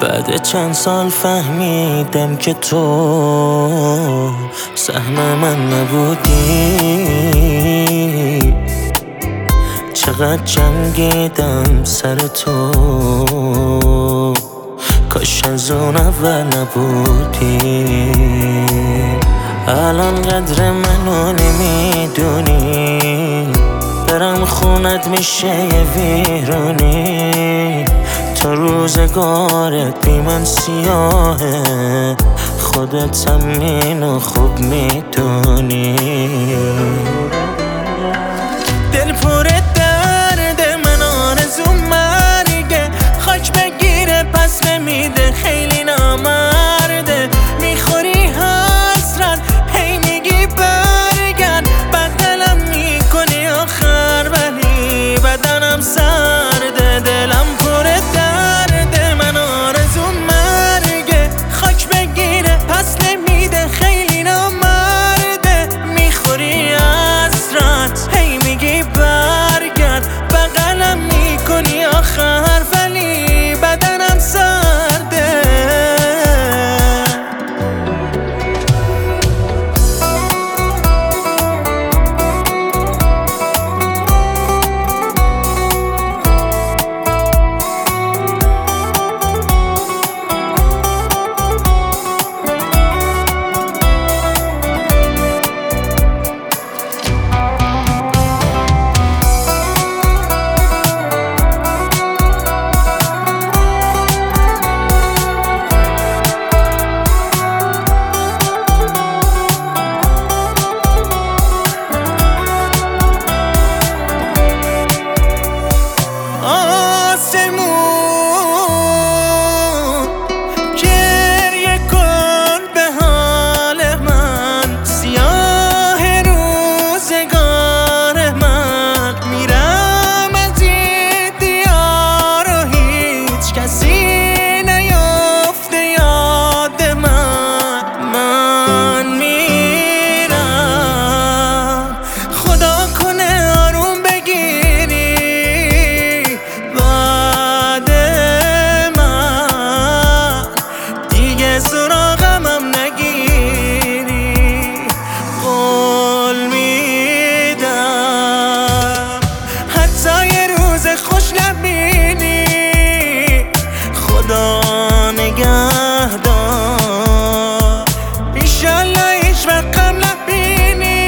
بعد چند سال فهمیدم که تو سهم من نبودی. چقدر جنگیدم سر تو، کاش از اون اول نبودی. الان قدر منو نمیدونی، برم خونت میشه یه ویرونی. تا روزگارت بی من سیاهه، خودت هم اینو خوب میدونی. دل پر درد من، آرزو مرگه، خاک بگیره پس نمیده، خیلی نامرده. میخوری حسرت، هی میگی برگرد، بغلم میکنی آخر ولی بدنم سرده. دلم پر درد من، آرزو مرگه، خاک بگیره پس نمیده، خیلی نامرده. میخوری حسرت، هی میگی برگرد، بغلم میکنی آخر ولی بدنم سرده. سراغمم نگیری، قول میدم حتی یه روز خوش نبینی. خدا نگهدار، ایشالله هیچ وقت غم نبینی.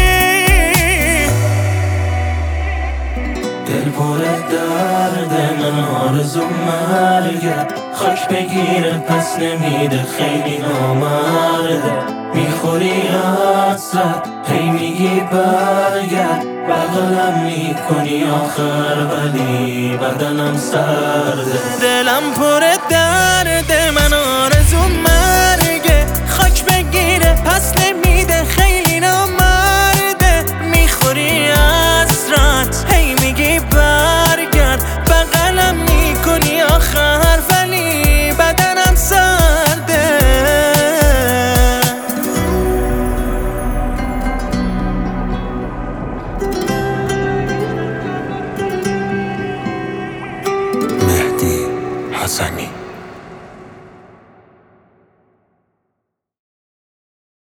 دل پر درد من، آرزو مرگه، خاک بگیره پس نمیده، خیلی نامرده. میخوری حسرت، هی میگی برگرد، بغلم میکنی آخر ولی بدنم سرده. دلم پر درد من، آرزو مرگه، خاک بگیره پس نمیده، خیلی نامرده. میخوری حسرت، هی میگی برگرد، بغلم میکنی آخر ولی بدنم سرده. مهدی حسنی.